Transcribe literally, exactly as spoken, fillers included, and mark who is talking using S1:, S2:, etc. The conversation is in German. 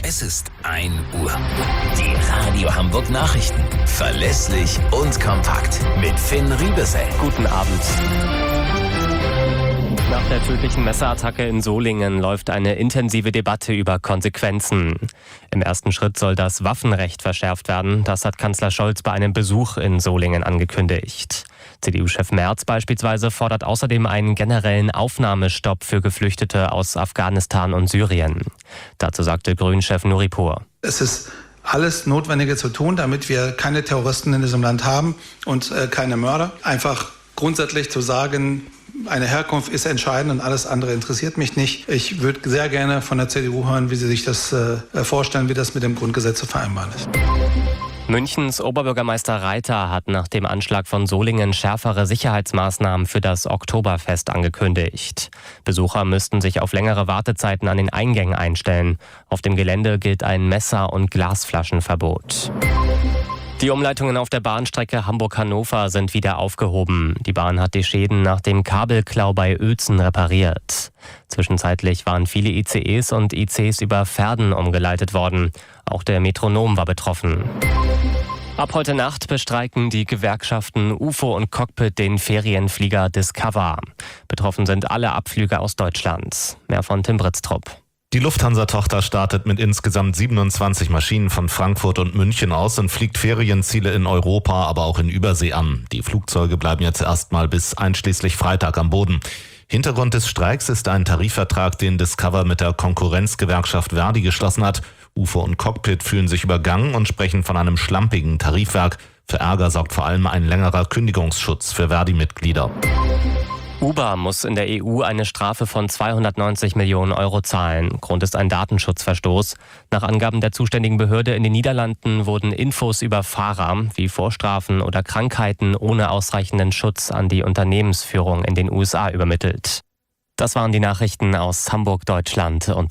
S1: Es ist ein Uhr. Die Radio Hamburg Nachrichten. Verlässlich und kompakt. Mit Finn Riebesell.
S2: Guten Abend. Nach der tödlichen Messerattacke in Solingen läuft eine intensive Debatte über Konsequenzen. Im ersten Schritt soll das Waffenrecht verschärft werden. Das hat Kanzler Scholz bei einem Besuch in Solingen angekündigt. C D U-Chef Merz beispielsweise fordert außerdem einen generellen Aufnahmestopp für Geflüchtete aus Afghanistan und Syrien. Dazu sagte Grünen-Chef Nuripur:
S3: Es ist alles Notwendige zu tun, damit wir keine Terroristen in diesem Land haben und äh, keine Mörder. Einfach grundsätzlich zu sagen, eine Herkunft ist entscheidend und alles andere interessiert mich nicht. Ich würde sehr gerne von der C D U hören, wie sie sich das äh, vorstellen, wie das mit dem Grundgesetz zu vereinbaren ist.
S2: Münchens Oberbürgermeister Reiter hat nach dem Anschlag von Solingen schärfere Sicherheitsmaßnahmen für das Oktoberfest angekündigt. Besucher müssten sich auf längere Wartezeiten an den Eingängen einstellen. Auf dem Gelände gilt ein Messer- und Glasflaschenverbot. Die Umleitungen auf der Bahnstrecke Hamburg-Hannover sind wieder aufgehoben. Die Bahn hat die Schäden nach dem Kabelklau bei Uelzen repariert. Zwischenzeitlich waren viele I C Es und I Cs über Verden umgeleitet worden. Auch der Metronom war betroffen. Ab heute Nacht bestreiken die Gewerkschaften U F O und Cockpit den Ferienflieger Discover. Betroffen sind alle Abflüge aus Deutschland. Mehr von Tim Britztrup.
S4: Die Lufthansa-Tochter startet mit insgesamt siebenundzwanzig Maschinen von Frankfurt und München aus und fliegt Ferienziele in Europa, aber auch in Übersee an. Die Flugzeuge bleiben jetzt erstmal bis einschließlich Freitag am Boden. Hintergrund des Streiks ist ein Tarifvertrag, den Discover mit der Konkurrenzgewerkschaft Verdi geschlossen hat. U F O und Cockpit fühlen sich übergangen und sprechen von einem schlampigen Tarifwerk. Für Ärger sorgt vor allem ein längerer Kündigungsschutz für Verdi-Mitglieder.
S2: Uber muss in der E U eine Strafe von zweihundertneunzig Millionen Euro zahlen. Grund ist ein Datenschutzverstoß. Nach Angaben der zuständigen Behörde in den Niederlanden wurden Infos über Fahrer wie Vorstrafen oder Krankheiten ohne ausreichenden Schutz an die Unternehmensführung in den U S A übermittelt. Das waren die Nachrichten aus Hamburg, Deutschland und